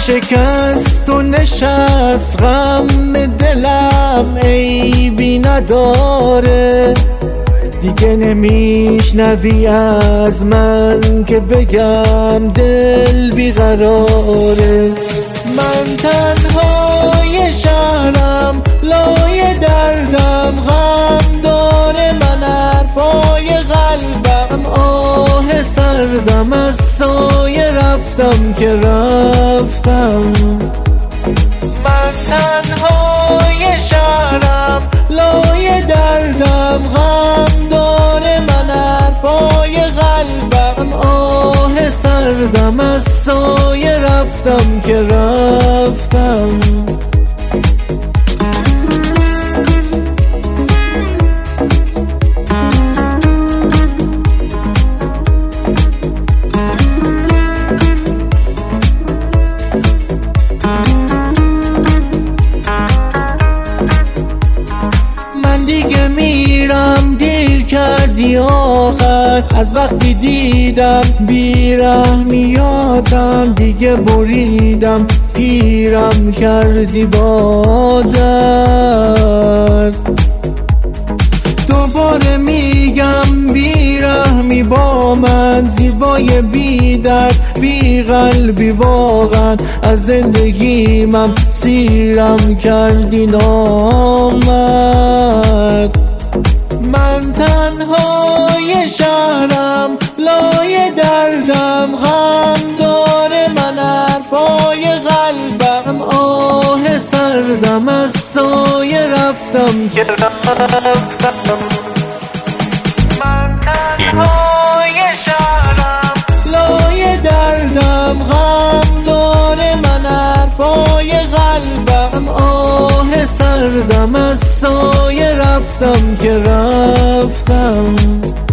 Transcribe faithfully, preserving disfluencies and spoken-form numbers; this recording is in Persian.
شکست و نشست غم دلم عیبی نداره، دیگه نمیشنوی از من که بگم دل بیقراره. من تنهای شهرم لای دردم غم داره، من حرفای قلبم آه سردم از سایه رفتم که رفتم. من تنهای شهرم لای دردم غم داره، من حرفای قلبم آه سردم از سایه رفتم که رفتم. دیگه میرم دیر کردی آخر، از وقتی دیدم بیرحمی یادم، دیگه بریدم پیرم کردی با درد. دوباره میگم بیرحمی با من، زیبای بی درد بی قلبی واقعا، از زندگیمم سیرم کردی نامرد. من تنهای شهرم لای دردم غم داره، من حرفای قلبم آه سردم از سایه رفتم که رفتم. من تنهای شهرم لای دردم غم داره، من حرفای قلبم آه سردم از سایه رفتم که رفتم.